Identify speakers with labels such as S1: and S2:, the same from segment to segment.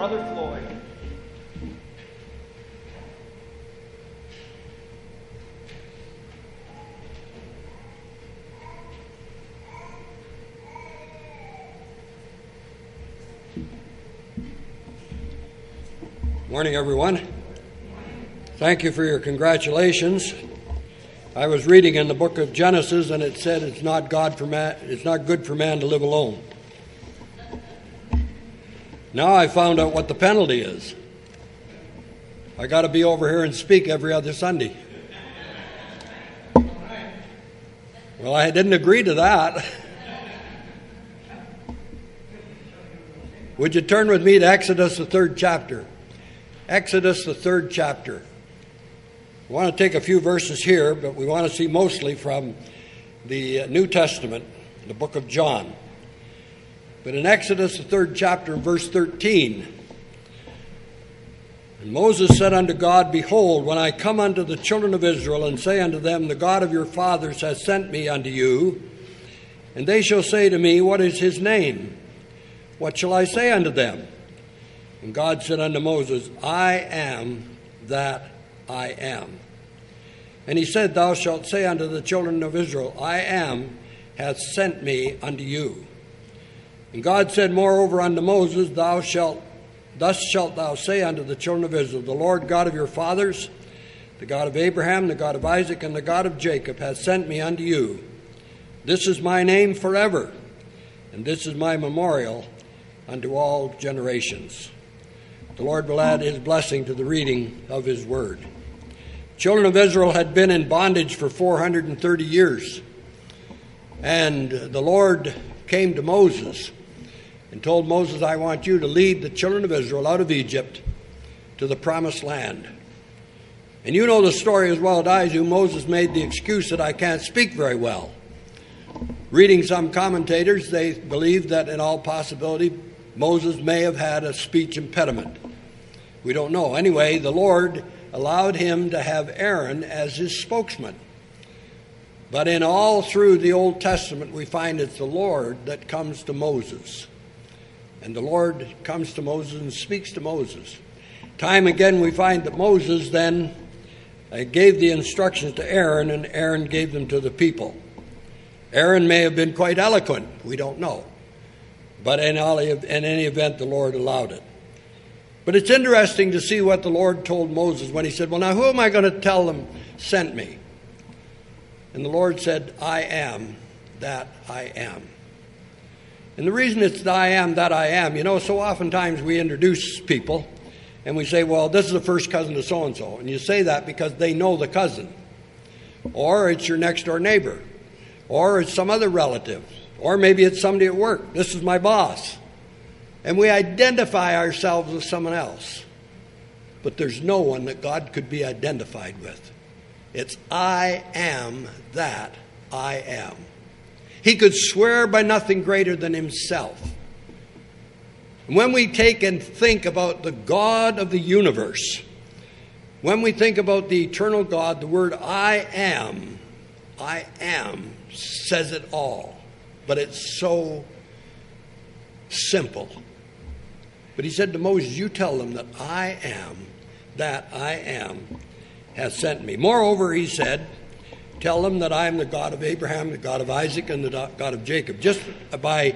S1: Brother Floyd.
S2: Morning, everyone. Thank you for your congratulations. I was reading in the book of Genesis, and it said it's not good for man to live alone. Now I found out what the penalty is. I got to be over here and speak every other Sunday. Well, I didn't agree to that. Would you turn with me to Exodus, the 3rd chapter? Exodus, the 3rd chapter. We want to take a few verses here, but we want to see mostly from the New Testament, the book of John. But in Exodus, the 3rd chapter, in verse 13, and Moses said unto God, Behold, when I come unto the children of Israel, and say unto them, The God of your fathers has sent me unto you, and they shall say to me, What is his name? What shall I say unto them? And God said unto Moses, I am that I am. And he said, Thou shalt say unto the children of Israel, I am hath sent me unto you. And God said moreover unto Moses, Thus shalt thou say unto the children of Israel, The Lord God of your fathers, the God of Abraham, the God of Isaac, and the God of Jacob, hath sent me unto you. This is my name forever, and this is my memorial unto all generations. The Lord will add his blessing to the reading of his word. Children of Israel had been in bondage for 430 years. And the Lord came to Moses and told Moses, I want you to lead the children of Israel out of Egypt to the promised land. And you know the story as well as I do. Moses made the excuse that I can't speak very well. Reading some commentators, they believe that in all possibility, Moses may have had a speech impediment. We don't know. Anyway, the Lord allowed him to have Aaron as his spokesman. But in all through the Old Testament, we find it's the Lord that comes to Moses. And the Lord comes to Moses and speaks to Moses. Time again, we find that Moses then gave the instructions to Aaron, and Aaron gave them to the people. Aaron may have been quite eloquent. We don't know. But in any event, the Lord allowed it. But it's interesting to see what the Lord told Moses when he said, Well, now who am I going to tell them sent me? And the Lord said, I am that I am. And the reason it's I am that I am, so oftentimes we introduce people and we say, well, this is the first cousin to so-and-so. And you say that because they know the cousin. Or it's your next door neighbor. Or it's some other relative. Or maybe it's somebody at work. This is my boss. And we identify ourselves with someone else. But there's no one that God could be identified with. It's I am that I am. He could swear by nothing greater than himself. And when we take and think about the God of the universe, when we think about the eternal God, the word I am says it all. But it's so simple. But he said to Moses, you tell them that I am, has sent me. Moreover, he said, tell them that I am the God of Abraham, the God of Isaac, and the God of Jacob. Just by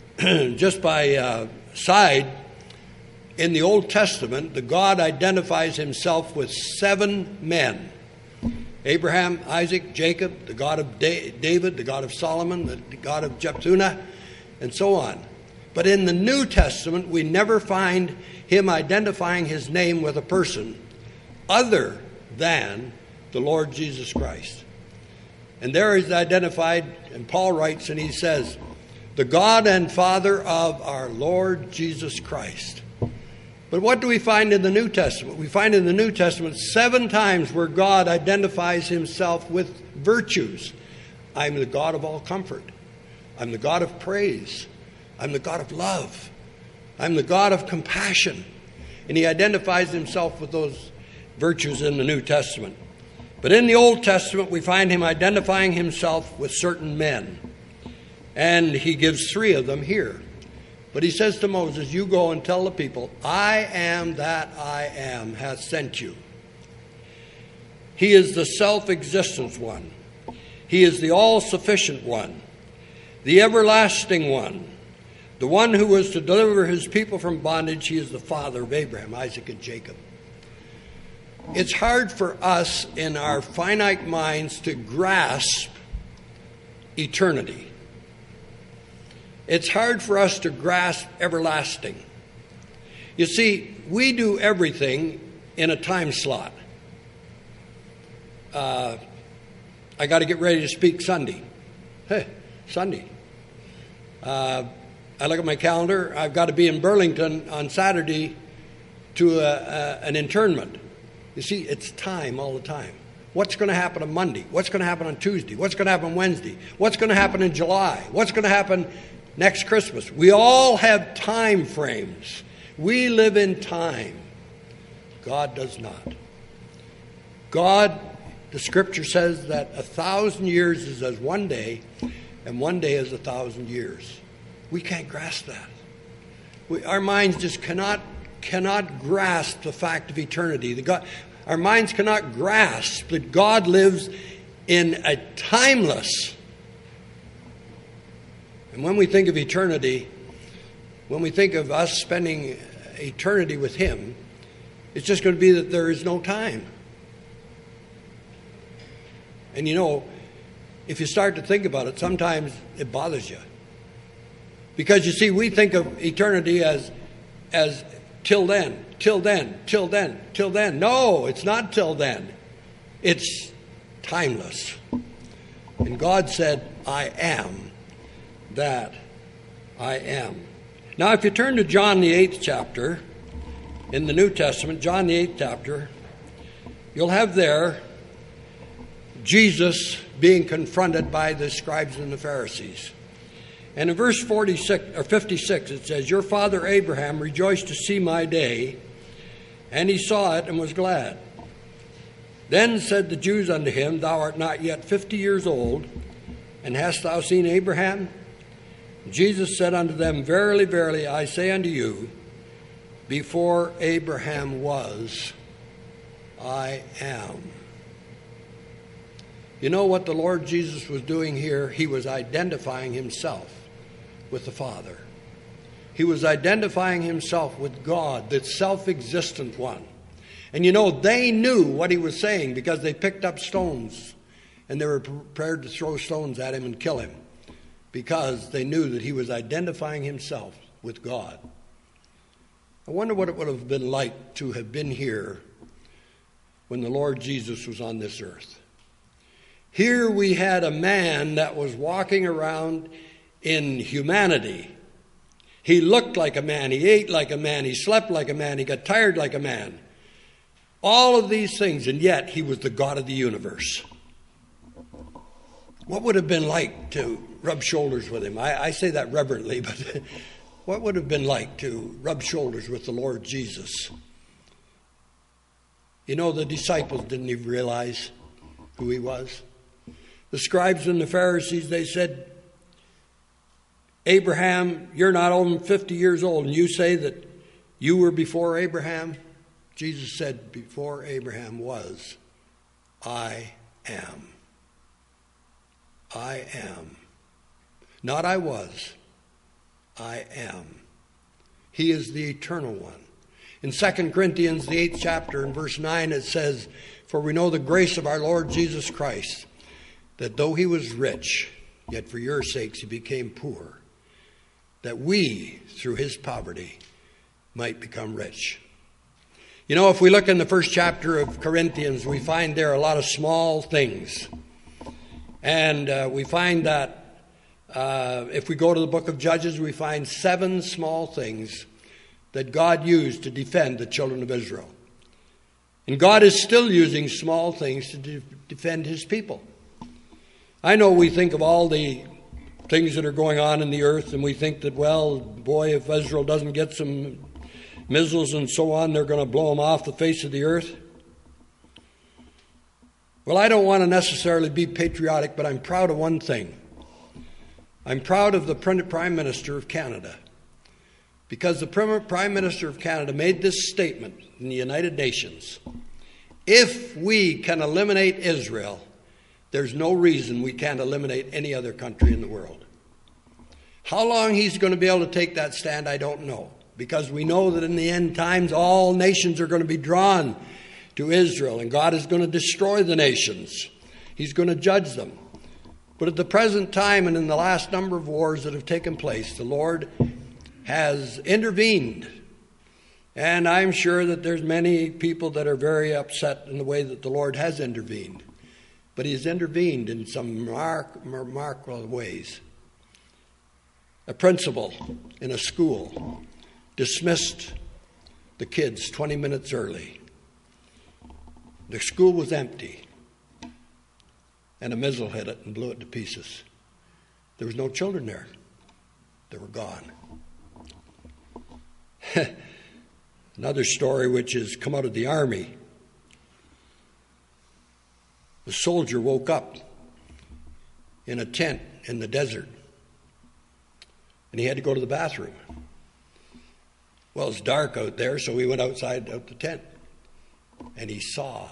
S2: side, in the Old Testament, the God identifies himself with 7 men. Abraham, Isaac, Jacob, the God of David, the God of Solomon, the God of Jephthah, and so on. But in the New Testament, we never find him identifying his name with a person other than the Lord Jesus Christ. And there he's identified, and Paul writes, and he says, the God and Father of our Lord Jesus Christ. But what do we find in the New Testament? We find in the New Testament 7 times where God identifies himself with virtues. I'm the God of all comfort. I'm the God of praise. I'm the God of love. I'm the God of compassion. And he identifies himself with those virtues in the New Testament. But in the Old Testament, we find him identifying himself with certain men. And he gives 3 of them here. But he says to Moses, you go and tell the people, I am that I am hath sent you. He is the self-existent one. He is the all-sufficient one, the everlasting one, the one who was to deliver his people from bondage. He is the father of Abraham, Isaac, and Jacob. It's hard for us in our finite minds to grasp eternity. It's hard for us to grasp everlasting. You see, we do everything in a time slot. I got to get ready to speak Sunday. Hey, Sunday. I look at my calendar. I've got to be in Burlington on Saturday to an internment. You see, it's time all the time. What's going to happen on Monday? What's going to happen on Tuesday? What's going to happen on Wednesday? What's going to happen in July? What's going to happen next Christmas? We all have time frames. We live in time. God does not. God, the Scripture says that 1,000 years is as one day, and one day is 1,000 years. We can't grasp that. Our minds just cannot grasp the fact of eternity. Our minds cannot grasp that God lives in a timeless. And when we think of eternity, when we think of us spending eternity with Him, it's just going to be that there is no time. And you know, if you start to think about it, sometimes it bothers you. Because you see, we think of eternity as till then, till then, till then, till then. No, it's not till then. It's timeless. And God said, I am that I am. Now, if you turn to John the 8th chapter in the New Testament, John the 8th chapter, you'll have there Jesus being confronted by the scribes and the Pharisees. And in verse 46 or 56 it says, your father Abraham rejoiced to see my day, and he saw it and was glad. Then said the Jews unto him, thou art not yet 50 years old, and hast thou seen Abraham? Jesus said unto them, verily, verily, I say unto you, before Abraham was, I am. You know what the Lord Jesus was doing here? He was identifying himself with the Father. He was identifying himself with God, the self-existent one. And you know, they knew what he was saying because they picked up stones and they were prepared to throw stones at him and kill him because they knew that he was identifying himself with God. I wonder what it would have been like to have been here when the Lord Jesus was on this earth. Here we had a man that was walking around in humanity. He looked like a man. He ate like a man. He slept like a man. He got tired like a man. All of these things, and yet he was the God of the universe. What would it have been like to rub shoulders with him? I say that reverently, but what would it have been like to rub shoulders with the Lord Jesus? You know, the disciples didn't even realize who he was. The scribes and the Pharisees, they said, Abraham, you're not even 50 years old, and you say that you were before Abraham? Jesus said, before Abraham was, I am. I am. Not I was, I am. He is the eternal one. In 2 Corinthians, the 8th chapter, in verse 9, it says, for we know the grace of our Lord Jesus Christ, that though he was rich, yet for your sakes he became poor, that we, through his poverty, might become rich. You know, if we look in the first chapter of Corinthians, we find there a lot of small things. And we find that if we go to the book of Judges, we find 7 small things that God used to defend the children of Israel. And God is still using small things to defend his people. I know we think of all the things that are going on in the earth, and we think that, well, boy, if Israel doesn't get some missiles and so on, they're going to blow them off the face of the earth. Well, I don't want to necessarily be patriotic, but I'm proud of one thing. I'm proud of the Prime Minister of Canada. because the Prime Minister of Canada made this statement in the United Nations. If we can eliminate Israel, there's no reason we can't eliminate any other country in the world. How long he's going to be able to take that stand, I don't know. Because we know that in the end times, all nations are going to be drawn to Israel, and God is going to destroy the nations. He's going to judge them. But at the present time and in the last number of wars that have taken place, the Lord has intervened. And I'm sure that there's many people that are very upset in the way that the Lord has intervened. But He has intervened in some remarkable ways. A principal in a school dismissed the kids 20 minutes early. The school was empty, and a missile hit it and blew it to pieces. There was no children there. They were gone. Another story which has come out of the army. The soldier woke up in a tent in the desert, and he had to go to the bathroom. Well, it's dark out there, so he went outside out the tent, and he saw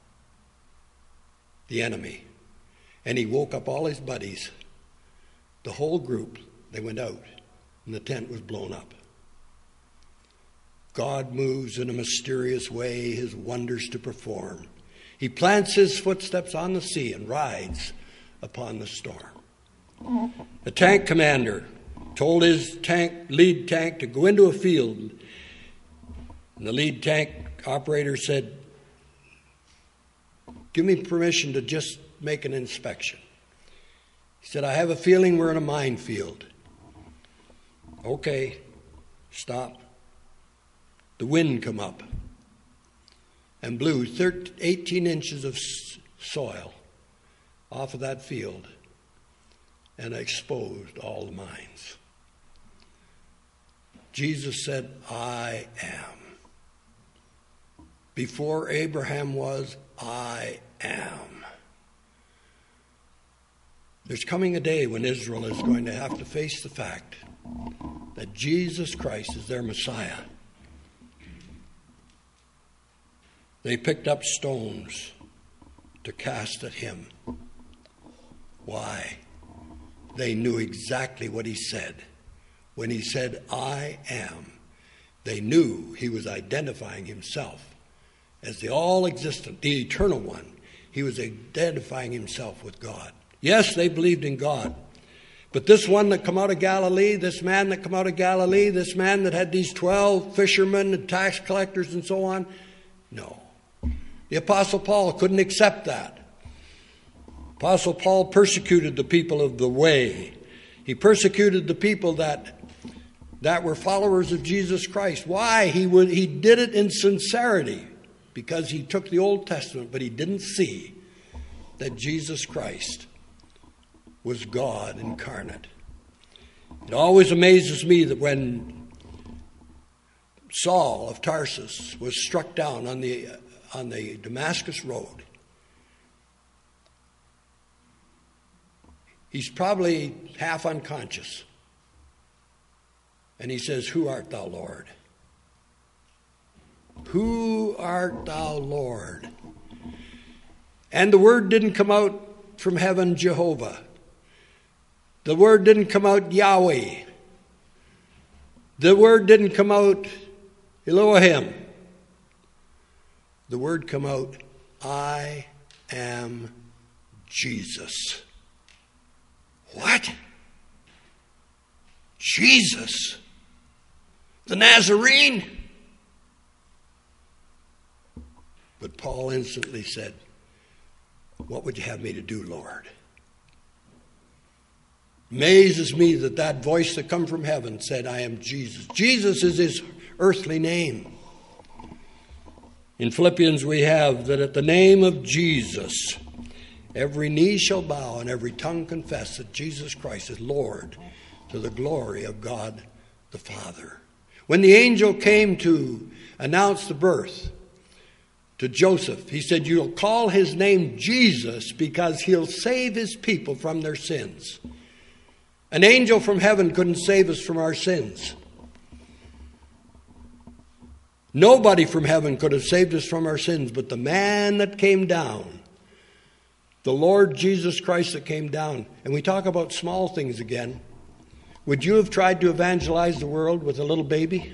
S2: the enemy. And he woke up all his buddies. The whole group, they went out, and the tent was blown up. God moves in a mysterious way, His wonders to perform. He plants His footsteps on the sea and rides upon the storm. The tank commander told his lead tank to go into a field. And the lead tank operator said, "Give me permission to just make an inspection." He said, "I have a feeling we're in a minefield." "Okay, stop." The wind come up and blew 18 inches of soil off of that field and exposed all the mines. Jesus said, "I am." Before Abraham was, I am. There's coming a day when Israel is going to have to face the fact that Jesus Christ is their Messiah. They picked up stones to cast at Him. Why? They knew exactly what He said. When He said, "I am," they knew He was identifying Himself as the all-existent, the eternal one. He was identifying Himself with God. Yes, they believed in God. But this one that come out of Galilee, this man that come out of Galilee, this man that had these 12 fishermen and tax collectors and so on, no. The Apostle Paul couldn't accept that. Apostle Paul persecuted the people of the way. He persecuted the people that were followers of Jesus Christ. Why? He did it in sincerity, because he took the Old Testament, but he didn't see that Jesus Christ was God incarnate. It always amazes me that when Saul of Tarsus was struck down on the Damascus Road, he's probably half unconscious. And he says, "Who art thou, Lord?" Who art thou, Lord? And the word didn't come out from heaven, Jehovah. The word didn't come out, Yahweh. The word didn't come out, Elohim. The word come out, "I am Jesus." What? Jesus? The Nazarene? But Paul instantly said, "What would you have me to do, Lord?" Amazes me that voice that come from heaven said, "I am Jesus." Jesus is His earthly name. In Philippians we have that at the name of Jesus, every knee shall bow and every tongue confess that Jesus Christ is Lord, to the glory of God the Father. When the angel came to announce the birth to Joseph, he said, "You'll call His name Jesus because He'll save His people from their sins." An angel from heaven couldn't save us from our sins. Nobody from heaven could have saved us from our sins, but the man that came down, the Lord Jesus Christ that came down. And we talk about small things again. Would you have tried to evangelize the world with a little baby?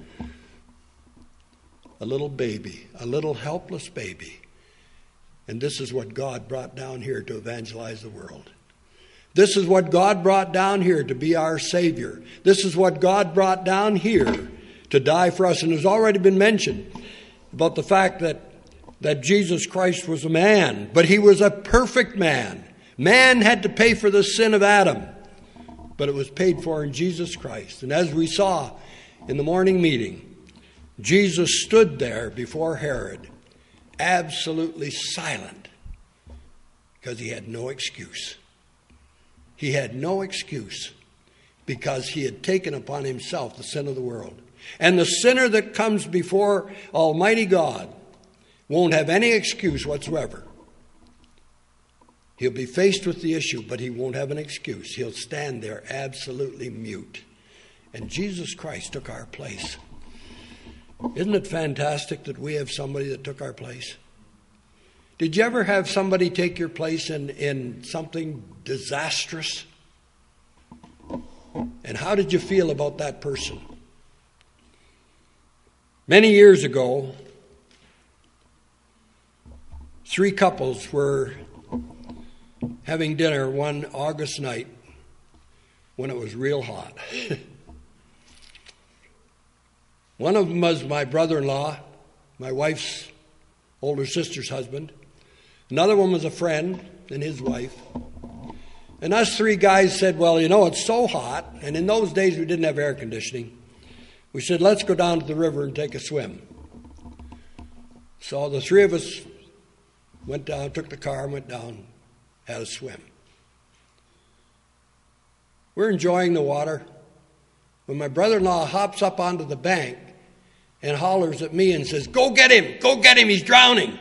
S2: A little baby, a little helpless baby. And this is what God brought down here to evangelize the world. This is what God brought down here to be our Savior. This is what God brought down here to die for us. And it's already been mentioned about the fact that Jesus Christ was a man, but he was a perfect man. Man had to pay for the sin of Adam, but it was paid for in Jesus Christ. And as we saw in the morning meeting, Jesus stood there before Herod, absolutely silent, because he had no excuse. He had no excuse because he had taken upon himself the sin of the world. And the sinner that comes before Almighty God won't have any excuse whatsoever. He'll be faced with the issue, but he won't have an excuse. He'll stand there absolutely mute. And Jesus Christ took our place. Isn't it fantastic that we have somebody that took our place? Did you ever have somebody take your place in something disastrous? And how did you feel about that person? Many years ago, 3 couples were having dinner one August night when it was real hot. One of them was my brother-in-law, my wife's older sister's husband. Another one was a friend and his wife. And us 3 guys said, well, you know, it's so hot. And in those days, we didn't have air conditioning. We said, let's go down to the river and take a swim. So the 3 of us went down, took the car and went down, had a swim. We're enjoying the water when my brother-in-law hops up onto the bank and hollers at me and says, go get him, he's drowning.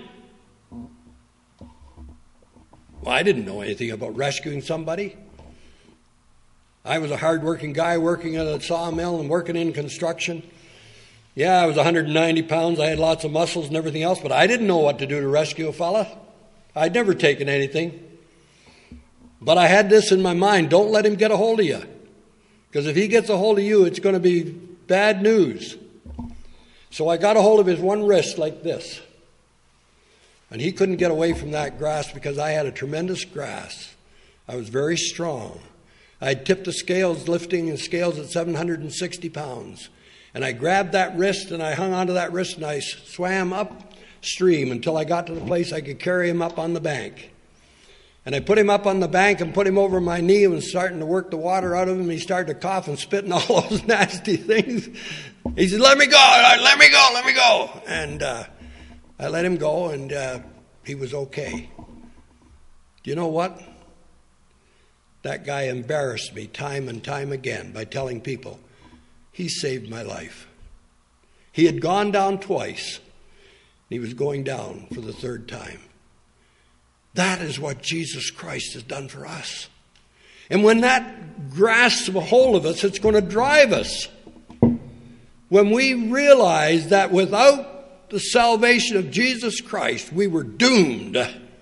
S2: Well, I didn't know anything about rescuing somebody. I was a hard-working guy working at a sawmill and working in construction. Yeah, I was 190 pounds. I had lots of muscles and everything else, but I didn't know what to do to rescue a fella. I'd never taken anything. But I had this in my mind: don't let him get a hold of you. Because if he gets a hold of you, it's going to be bad news. So I got a hold of his one wrist like this. And he couldn't get away from that grasp because I had a tremendous grasp. I was very strong. I'd tipped the scales, lifting the scales at 760 pounds. And I grabbed that wrist and I hung onto that wrist and I swam upstream until I got to the place I could carry him up on the bank. And I put him up on the bank and put him over my knee and was starting to work the water out of him. He started to cough and spit and all those nasty things. He said, let me go. And I let him go, and he was okay. Do you know what? That guy embarrassed me time and time again by telling people, he saved my life. He had gone down twice, and he was going down for the 3rd time. That is what Jesus Christ has done for us. And when that grasps a hold of us, it's going to drive us. When we realize that without the salvation of Jesus Christ, we were doomed.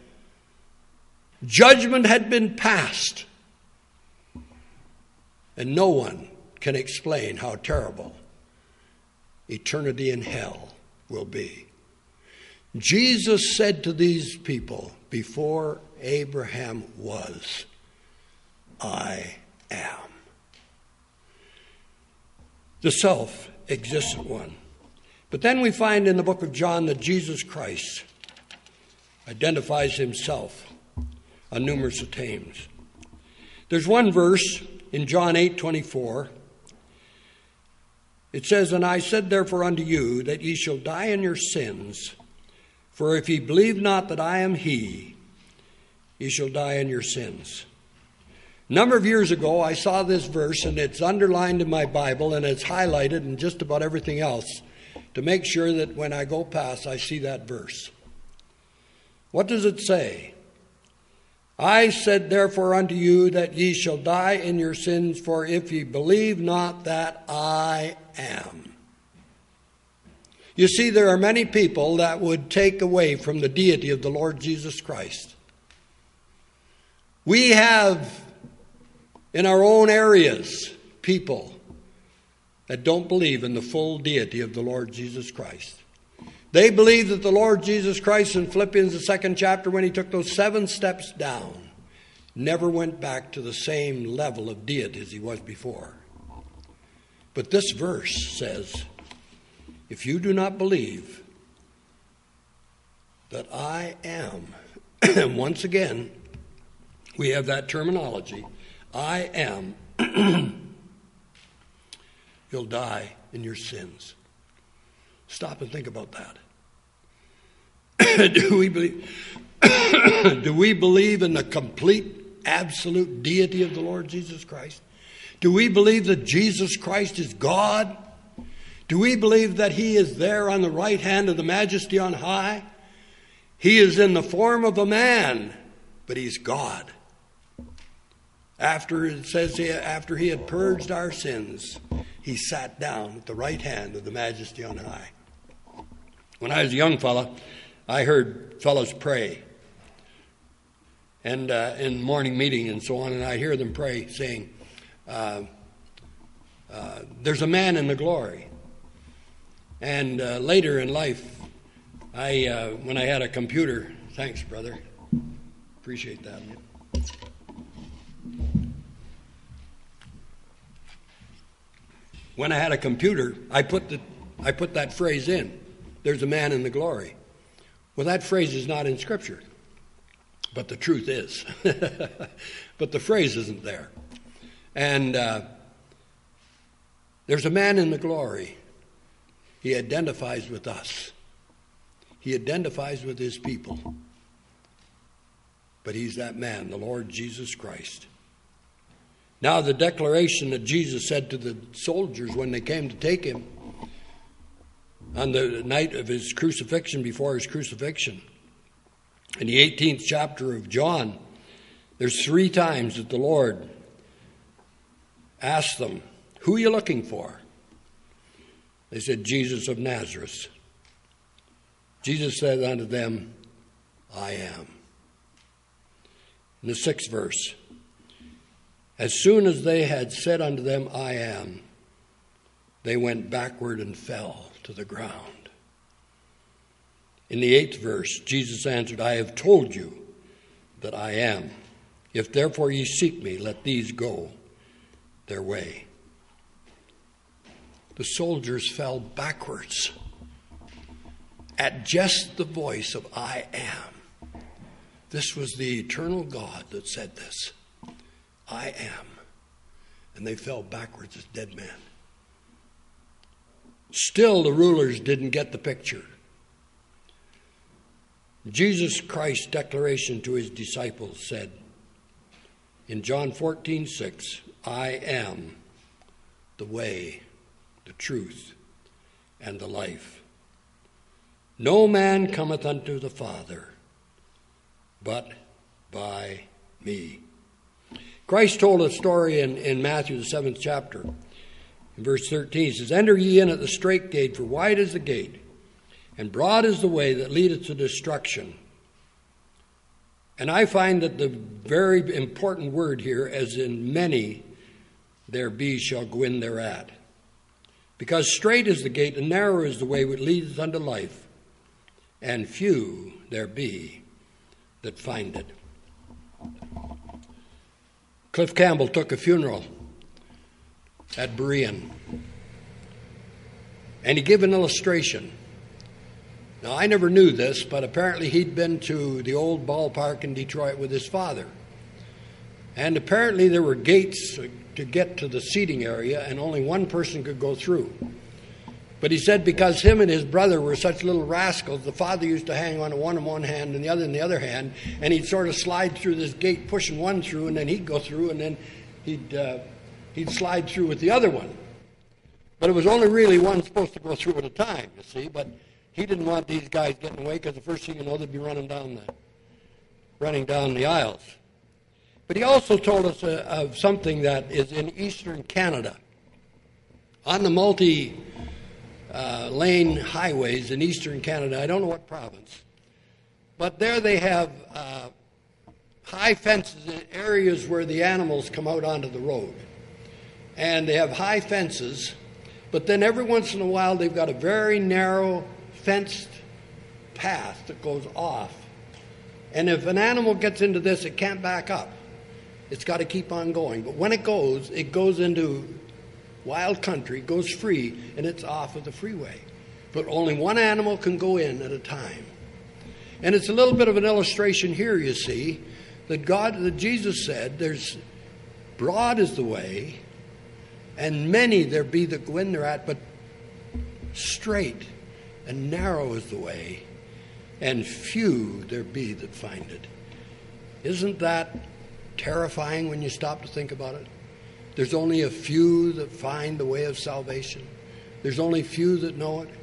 S2: Judgment had been passed. And no one can explain how terrible eternity in hell will be. Jesus said to these people, before Abraham was, I am. The self-existent one. But then we find in the book of John that Jesus Christ identifies himself on numerous occasions. There's one verse in John 8:24. It says, and I said therefore unto you, that ye shall die in your sins, for if ye believe not that I am he, ye shall die in your sins. A number of years ago, I saw this verse, and it's underlined in my Bible, and it's highlighted in just about everything else to make sure that when I go past, I see that verse. What does it say? I said therefore unto you that ye shall die in your sins, for if ye believe not that I am. You see, there are many people that would take away from the deity of the Lord Jesus Christ. We have in our own areas people that don't believe in the full deity of the Lord Jesus Christ. They believe that the Lord Jesus Christ in Philippians, the 2nd chapter, when he took those 7 steps down, never went back to the same level of deity as he was before. But this verse says, if you do not believe that I am, once again, we have that terminology, I am, you'll die in your sins. Stop and think about that. Do we believe in the complete, absolute deity of the Lord Jesus Christ? Do we believe that Jesus Christ is God? Do we believe that he is there on the right hand of the Majesty on high? He is in the form of a man, but he's God. After it says after he had purged our sins, he sat down at the right hand of the Majesty on high. When I was a young fella, I heard fellows pray, and in morning meeting and so on, and I hear them pray, saying, "There's a man in the glory." And later in life, when I had a computer, thanks, brother, appreciate that. When I had a computer, I put that phrase in. There's a man in the glory. Well, that phrase is not in Scripture, but the truth is. But the phrase isn't there. And there's a man in the glory. He identifies with us. He identifies with his people. But he's that man, the Lord Jesus Christ. Now, the declaration that Jesus said to the soldiers when they came to take him on the night of his crucifixion, before his crucifixion, in the 18th chapter of John, there's 3 times that the Lord asked them, "Who are you looking for?" They said, "Jesus of Nazareth." Jesus said unto them, "I am." In the 6th verse, as soon as they had said unto them, "I am," they went backward and fell to the ground. In the 8th verse, Jesus answered, "I have told you that I am. If therefore ye seek me, let these go their way." The soldiers fell backwards at just the voice of "I am." This was the eternal God that said this. "I am." And they fell backwards as dead men. Still, the rulers didn't get the picture. Jesus Christ's declaration to his disciples said in John 14:6, "I am the way, the truth, and the life. No man cometh unto the Father but by me." Christ told a story in Matthew, the 7th chapter. In verse 13, he says, "Enter ye in at the strait gate, for wide is the gate, and broad is the way that leadeth to destruction." And I find that the very important word here, as in many there be shall go in thereat. Because strait is the gate, and narrow is the way which leadeth unto life, and few there be that find it. Cliff Campbell took a funeral at Berean, and he gave an illustration. Now, I never knew this, but apparently he'd been to the old ballpark in Detroit with his father. And apparently there were gates to get to the seating area, and only one person could go through. But he said because him and his brother were such little rascals, the father used to hang on to one in one hand and the other in the other hand, and he'd sort of slide through this gate, pushing one through, and then he'd go through, and then he'd slide through with the other one. But it was only really one supposed to go through at a time, you see. But he didn't want these guys getting away, because the first thing you know, they'd be running down the aisles. But he also told us of something that is in eastern Canada. On the lane highways in eastern Canada. I don't know what province. But there they have high fences in areas where the animals come out onto the road. And they have high fences, but then every once in a while they've got a very narrow fenced path that goes off. And if an animal gets into this, it can't back up. It's got to keep on going. But when it goes into wild country, goes free, and it's off of the freeway. But only one animal can go in at a time. And it's a little bit of an illustration here, you see, that Jesus said, there's broad is the way, and many there be that go in thereat, but straight and narrow is the way, and few there be that find it. Isn't that terrifying when you stop to think about it? There's only a few that find the way of salvation. There's only few that know it.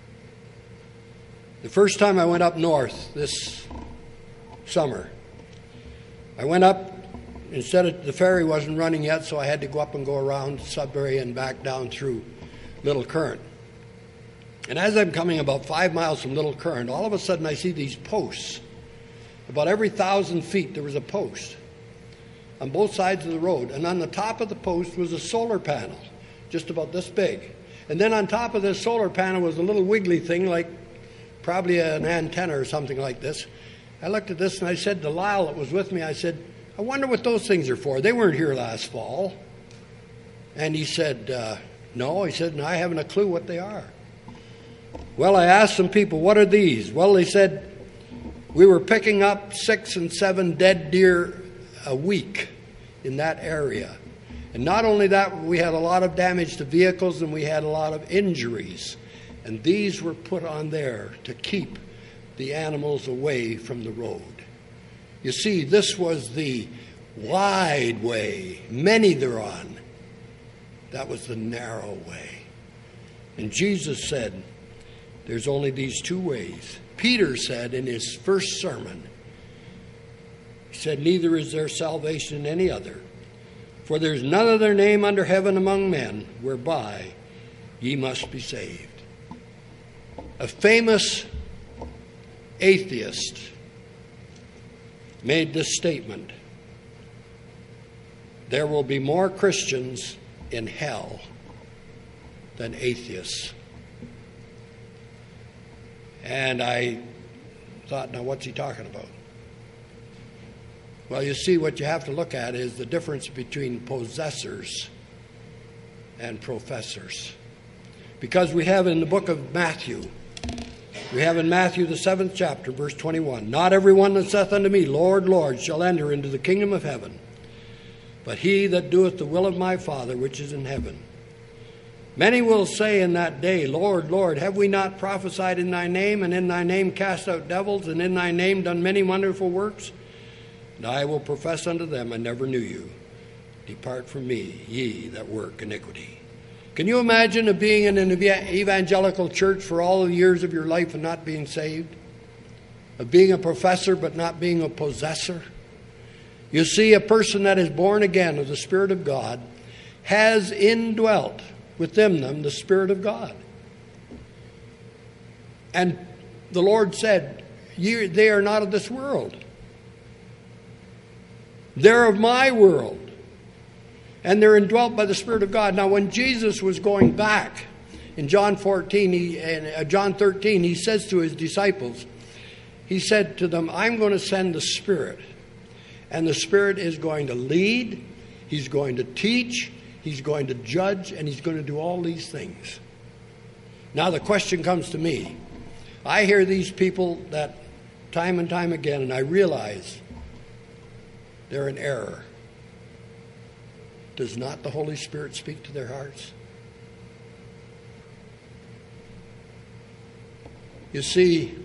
S2: The first time I went up north this summer, I went up, the ferry wasn't running yet, so I had to go up and go around Sudbury and back down through Little Current. And as I'm coming about 5 miles from Little Current, all of a sudden I see these posts. About every 1,000 feet there was a post on both sides of the road. And on the top of the post was a solar panel, just about this big. And then on top of this solar panel was a little wiggly thing, like probably an antenna or something like this. I looked at this and I said to Lyle that was with me, I said, I wonder what those things are for. They weren't here last fall. And he said, no. He said, no, I haven't a clue what they are. Well, I asked some people, what are these? Well, they said, we were picking up 6 and 7 dead deer a week in that area. And not only that, we had a lot of damage to vehicles and we had a lot of injuries. And these were put on there to keep the animals away from the road. You see, this was the wide way, many thereon. That was the narrow way. And Jesus said, there's only these two ways. Peter said in his first sermon, he said, neither is there salvation in any other, for there's none other name under heaven among men whereby ye must be saved. A famous atheist made this statement: there will be more Christians in hell than atheists. And I thought, now what's he talking about? Well, you see, what you have to look at is the difference between possessors and professors. Because we have in the book of Matthew, we have in Matthew the 7th chapter, verse 21, not every one that saith unto me, Lord, Lord, shall enter into the kingdom of heaven, but he that doeth the will of my Father which is in heaven. Many will say in that day, Lord, Lord, have we not prophesied in thy name, and in thy name cast out devils, and in thy name done many wonderful works? And I will profess unto them, I never knew you. Depart from me, ye that work iniquity. Can you imagine being in an evangelical church for all the years of your life and not being saved? Of being a professor but not being a possessor? You see, a person that is born again of the Spirit of God has indwelt within them the Spirit of God. And the Lord said, they are not of this world. They're of my world. And they're indwelt by the Spirit of God. Now, when Jesus was going back in John 13, he says to his disciples, he said to them, I'm going to send the Spirit. And the Spirit is going to lead, he's going to teach, he's going to judge, and he's going to do all these things. Now the question comes to me. I hear these people that time and time again, and I realize they're in error. Does not the Holy Spirit speak to their hearts? You see,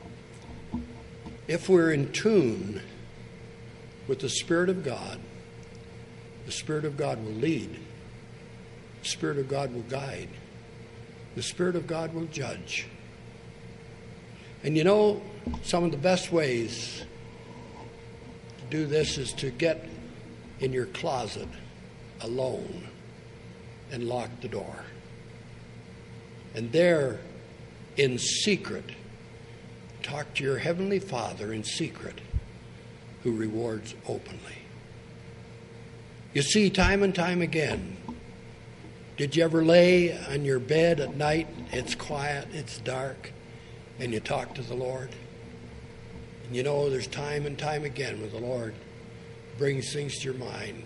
S2: if we're in tune with the Spirit of God, the Spirit of God will lead. The Spirit of God will guide. The Spirit of God will judge. And you know, some of the best ways to do this is to get in your closet alone and lock the door. And there, in secret, talk to your Heavenly Father in secret, who rewards openly. You see, time and time again, did you ever lay on your bed at night, it's quiet, it's dark, and you talk to the Lord? And you know there's time and time again where the Lord brings things to your mind.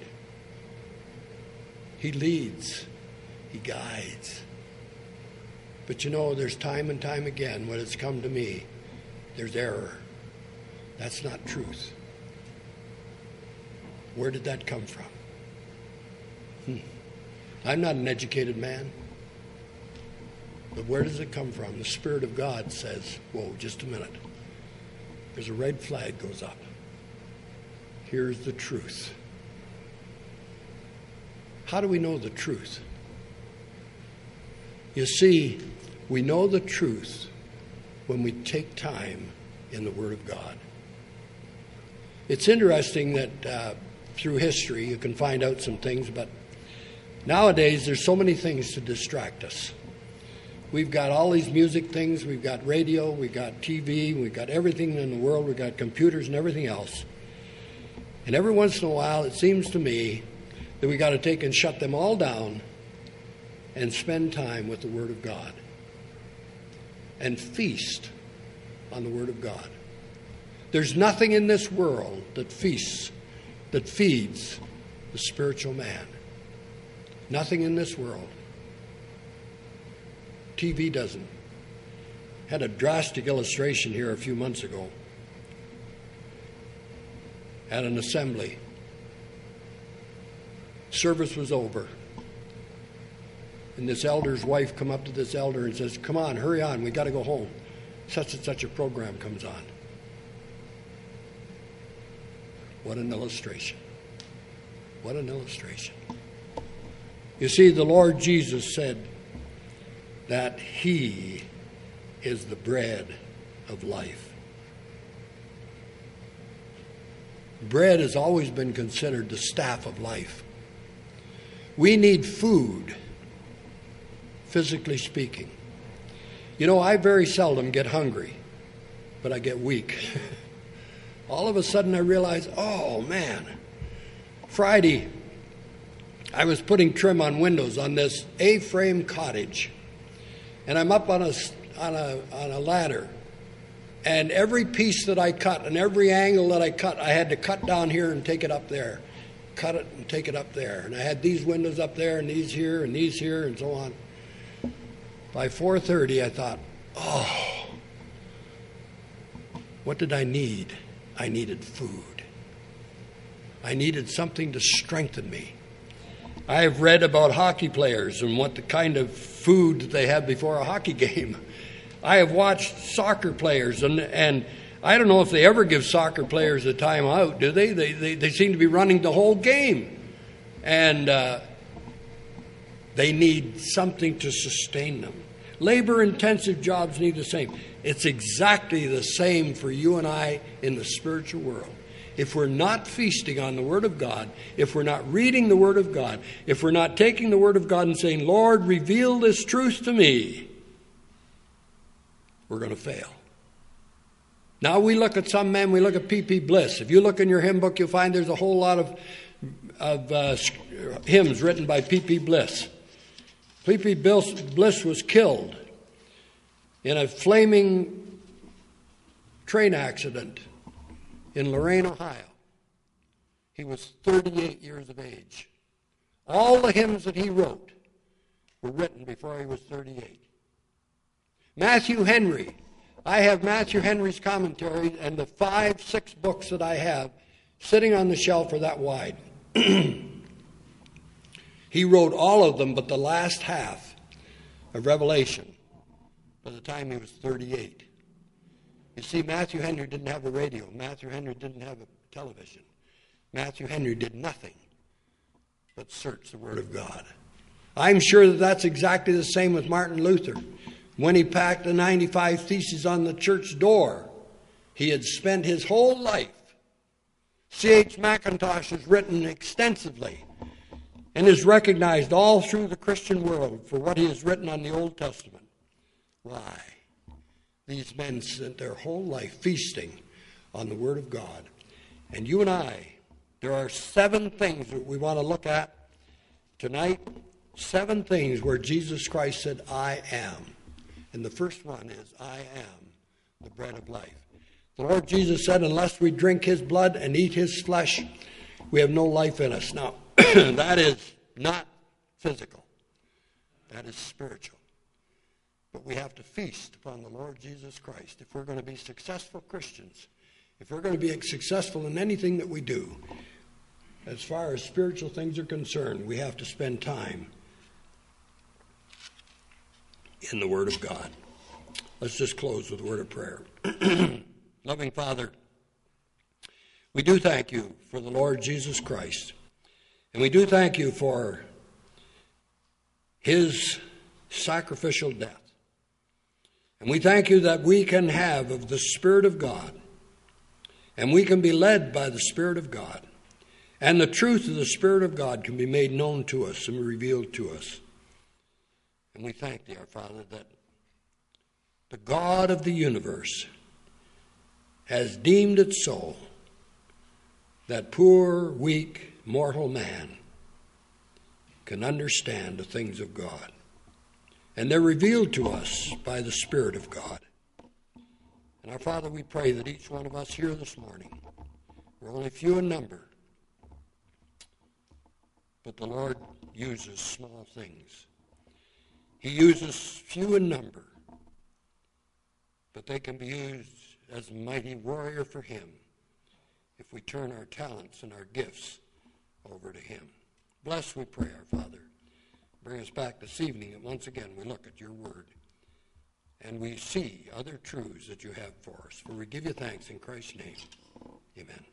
S2: He leads, He guides. But you know, there's time and time again when it's come to me, there's error. That's not truth. Where did that come from? I'm not an educated man. But where does it come from? The Spirit of God says, whoa, just a minute. There's a red flag goes up. Here's the truth. How do we know the truth? You see, we know the truth when we take time in the Word of God. It's interesting that through history you can find out some things, but nowadays there's so many things to distract us. We've got all these music things, we've got radio, we've got TV, we've got everything in the world, we've got computers and everything else. And every once in a while it seems to me that we've got to take and shut them all down and spend time with the Word of God and feast on the Word of God. There's nothing in this world that feeds the spiritual man. Nothing in this world. TV doesn't. Had a drastic illustration here a few months ago at an assembly. Service was over. And this elder's wife come up to this elder and says, come on, hurry on, we got to go home. Such and such a program comes on. What an illustration. What an illustration. You see, the Lord Jesus said that He is the bread of life. Bread has always been considered the staff of life. We need food, physically speaking. You know, I very seldom get hungry, but I get weak. All of a sudden I realize, oh man, Friday I was putting trim on windows on this A-frame cottage, and I'm up on a ladder, and every piece that I cut and every angle that I cut, I had to cut down here and take it up there, cut it and take it up there, and I had these windows up there and these here and so on. By 4:30 I thought, oh, what did I need? I needed food. I needed something to strengthen me. I have read about hockey players and what the kind of food that they have before a hockey game. I have watched soccer players, and I don't know if they ever give soccer players a timeout, do they? They seem to be running the whole game. And they need something to sustain them. Labor-intensive jobs need the same. It's exactly the same for you and I in the spiritual world. If we're not feasting on the Word of God, if we're not reading the Word of God, if we're not taking the Word of God and saying, Lord, reveal this truth to me, we're going to fail. Now we look at some men, we look at P.P. Bliss. If you look in your hymn book, you'll find there's a whole lot of hymns written by P.P. Bliss. P.P. Bliss was killed in a flaming train accident in Lorain, Ohio. He was 38 years of age. All the hymns that he wrote were written before he was 38. Matthew Henry. I have Matthew Henry's commentary and the 5-6 books that I have sitting on the shelf are that wide. He wrote all of them but the last half of Revelation by the time he was 38. You see, Matthew Henry didn't have a radio. Matthew Henry didn't have a television. Matthew Henry did nothing but search the Word of God. I'm sure that that's exactly the same with Martin Luther. When he packed the 95 Theses on the church door, he had spent his whole life. C.H. Mackintosh has written extensively and is recognized all through the Christian world for what he has written on the Old Testament. why these men spent their whole life feasting on the Word of God. And you and I, there are 7 things that we want to look at tonight. 7 things where Jesus Christ said, I am. And the first one is, I am the bread of life. The Lord Jesus said, unless we drink his blood and eat his flesh, we have no life in us. Now, that is not physical. That is spiritual. But we have to feast upon the Lord Jesus Christ if we're going to be successful Christians. If we're going to be successful in anything that we do, as far as spiritual things are concerned, we have to spend time in the Word of God. Let's just close with a word of prayer. Loving Father, we do thank you for the Lord Jesus Christ. And we do thank you for his sacrificial death. And we thank you that we can have of the Spirit of God. And we can be led by the Spirit of God. And the truth of the Spirit of God can be made known to us and revealed to us. And we thank thee, our Father, that the God of the universe has deemed it so that poor, weak, mortal man can understand the things of God. And they're revealed to us by the Spirit of God. And our Father, we pray that each one of us here this morning, we're only few in number, but the Lord uses small things. He uses few in number, but they can be used as a mighty warrior for him if we turn our talents and our gifts over to him. Bless, we pray, our Father. Bring us back this evening, and once again we look at your word, and we see other truths that you have for us. For we give you thanks in Christ's name. Amen.